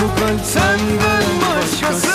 bu kalp senden başkası.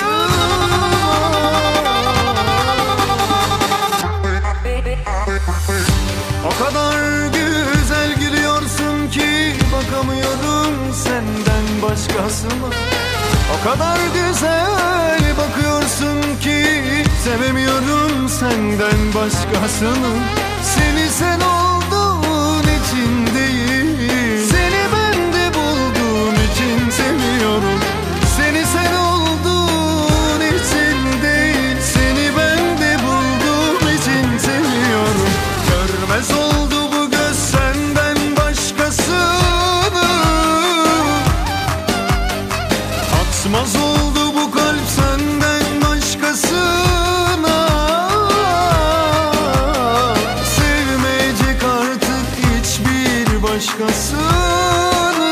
O kadar güzel gülüyorsun ki bakamıyorum senden başkasına. O kadar güzel bakıyorsun ki sevemiyorum senden başkasını. Seni sen olduğun için değil, seni bende bulduğum için seviyorum. Seni sen olduğun için değil, seni bende bulduğum için seviyorum. Görmez oldu bu göz senden başkasını, atmaz oldu bu kalp senden başkasına. Sevmeyecek artık hiçbir başkasını,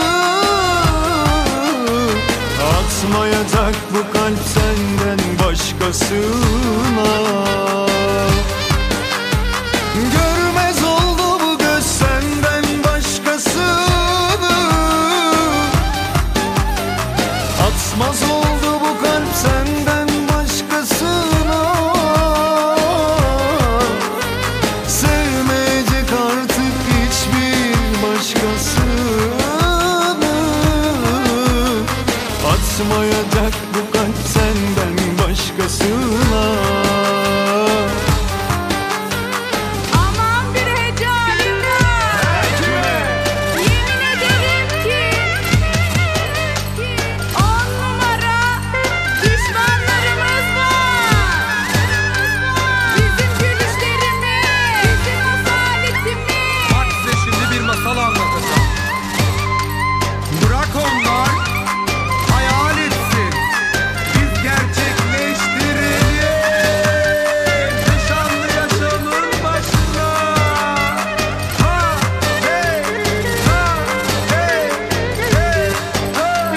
atmayacak bu kalp senden başkasına. Görmez oldu bu göz senden başkasını, atmaz oldu bu kalp senden başkasına. Sevmeyecek artık hiçbir başkasını, atmayacak bu kalp senden başkasına. Aman bir hecalim var. Yemin ederim ki 10 numara düşmanlarımız var. Bizim gülüşlerimiz, bizim asaletimiz. Bak size şimdi bir masal anlatacağım. Bırak onlar hayal etsin, biz gerçekleştirelim. Nişanlı yaşamın başına. Ha hey, ha hey, hey, ha.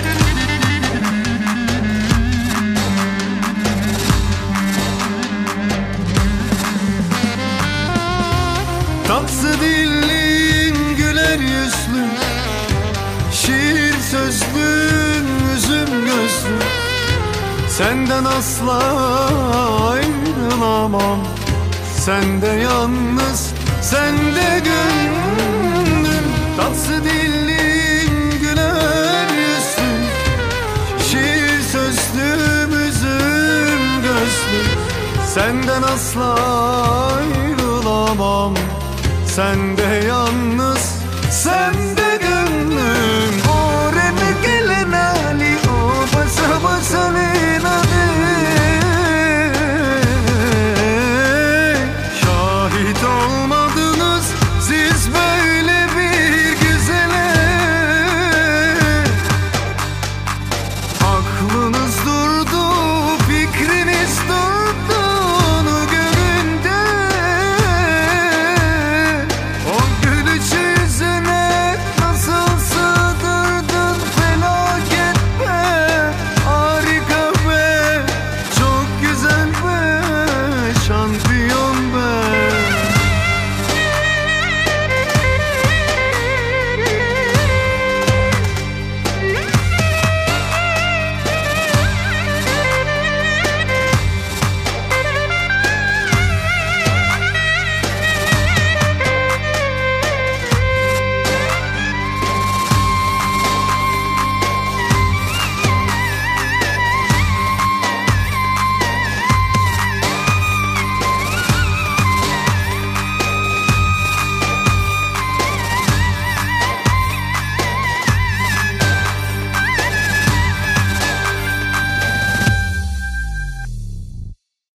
Tatlı dillin, güler yüzlü, şiir sözlün, üzüm gözlü. Senden asla ayrılamam, sende yalnız, sende gönlüm. Tatlı dillin, güler yüzlü, şiir sözlüm, üzüm gözlü. Senden asla ayrılamam, sende yalnız, sende